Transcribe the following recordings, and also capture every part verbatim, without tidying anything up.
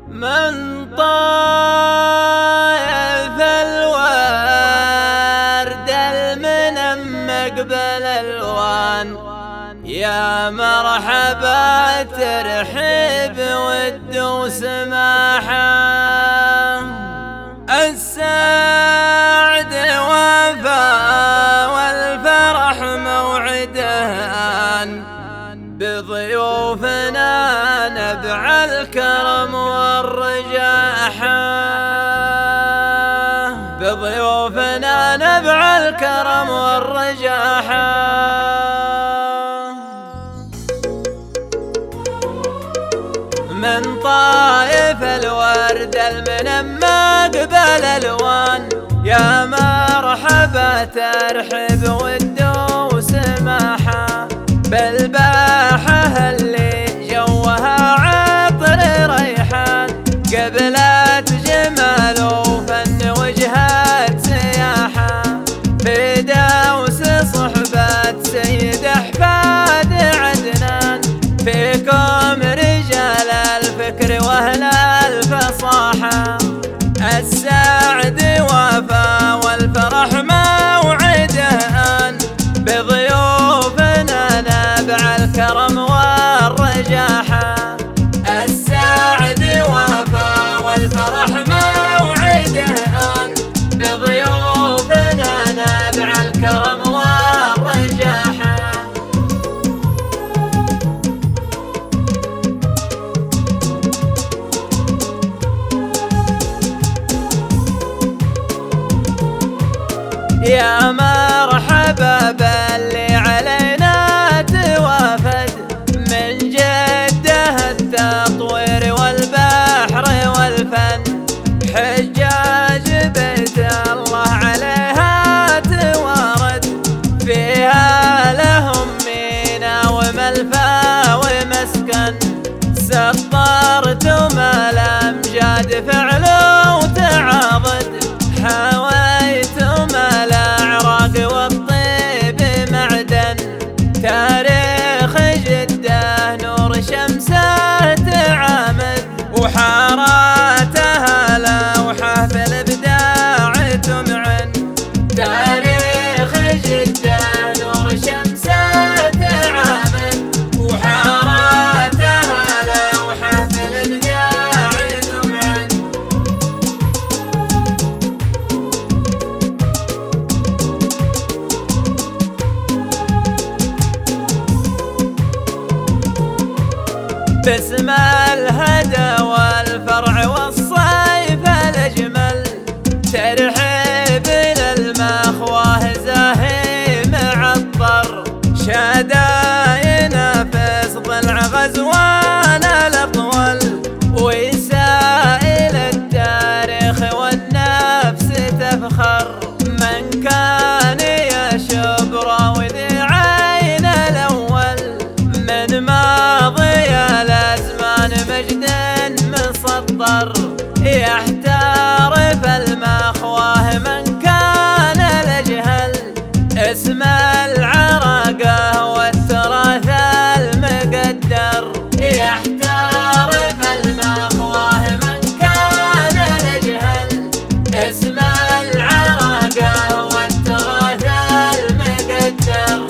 من طايف الورد المنم قبل الوان، يا مرحبا ترحيب ود وسماحة. السعد وفا والفرح موعدهان، بضيوفنا نبع الكرم والرجاحة. بضيوفنا نبع الكرم والرجاحة. من طايف الورد المنمى قبل الوان، يا مرحبا ترحب ود وسماحة. بالباحة اللي جوها عطر ريحان، قبلت جمال وفن وجهات سياحة. في دوس صحبة سيد أحفاد عدنان، فيكم رجال الفكر واهل الفصاحة. السعد وفا والفرح موعدهان، بضيوفنا نبع الكرم والرجاحة. السعد وفا والفرح موعدهان، بضيوفنا نبع الكرم والرجاحة. يا مرحبا باللي علينا توافد، من جده التطوير والبحر والفن. حجاج بيت الله عليها توارد، فيها لهم مينا وملفى ومسكن. سطرتم الأمجاد فعل وتعاضد، حويتم الأعراق والطيب معدن. تاريخ جده نور شمسه تعامد، وحاراتها لوحة في الإبداع تمعن. تاريخ جده نور شمسه تعامد، وحاراتها لوحة في الإبداع تمعن. باسم الهدى والفرع والصيف الأجمل، ترحيب للمخواه زاهي معطر. شداينا فيص ضلع غزوان الأطول، ويسائل التاريخ والنفس تفخر. من كان يشبر وذي عين الأول، من ماضي الأزمان مجد مسطر. يحترف المخواه من كان الأجهل، اسم العراقة والتراث المقدر. يحترف المخواه من كان الأجهل، اسم العراقة والتراث المقدر.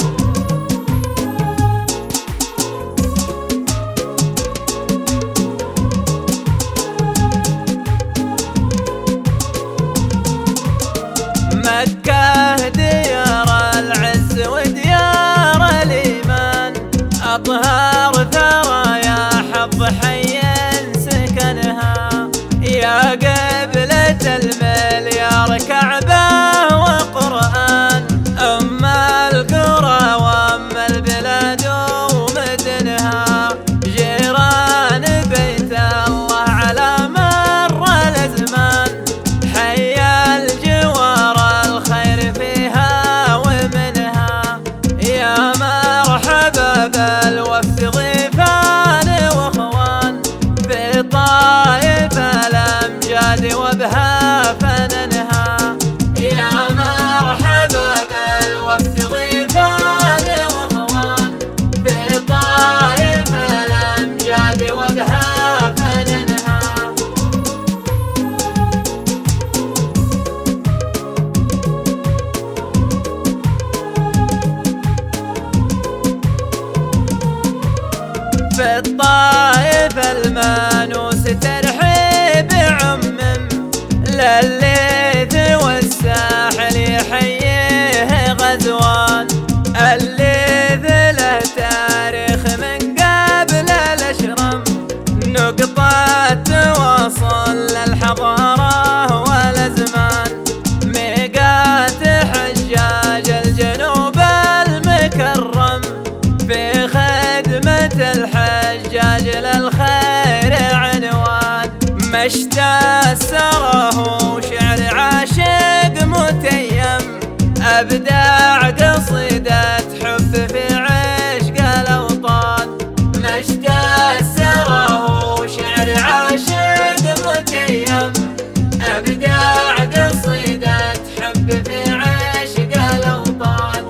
الليث له تاريخ من قبل الاشرم، نقطة توصل للحضارة والازمان، ميقات حجاج الجنوب المكرم، في خدمة الحجاج للخير عنوان، مشتى سره شعر عاشق متيم، أبداع قصيدة حب في عشق الأوطان، مشتى سره شعر عاشق متيم، أبداع قصيدة حب في عشق الأوطان.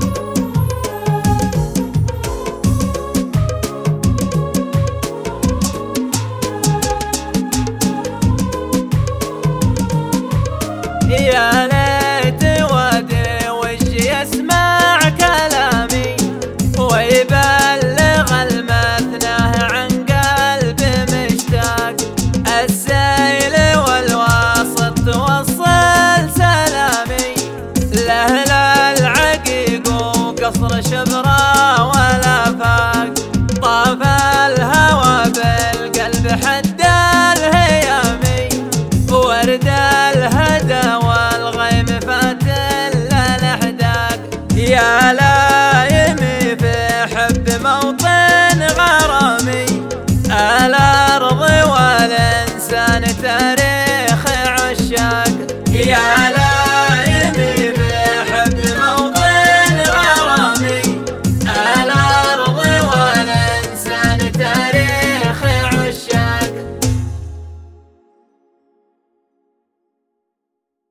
يا ليت ودي وجهي يسمع كلامي، ويبلغ المثناه عن قلبي مشتاق، السيل والواسط توصل سلامي، لأهل العقيق وقصر شبرا والآفاق، طاف الهوى بالقلب حد الهيامي، ورد الهدى والغيم فاتل للأحداق، يا لايمي في حب موطن غرامي، الأرض والإنسان تاريخ عشاق، يا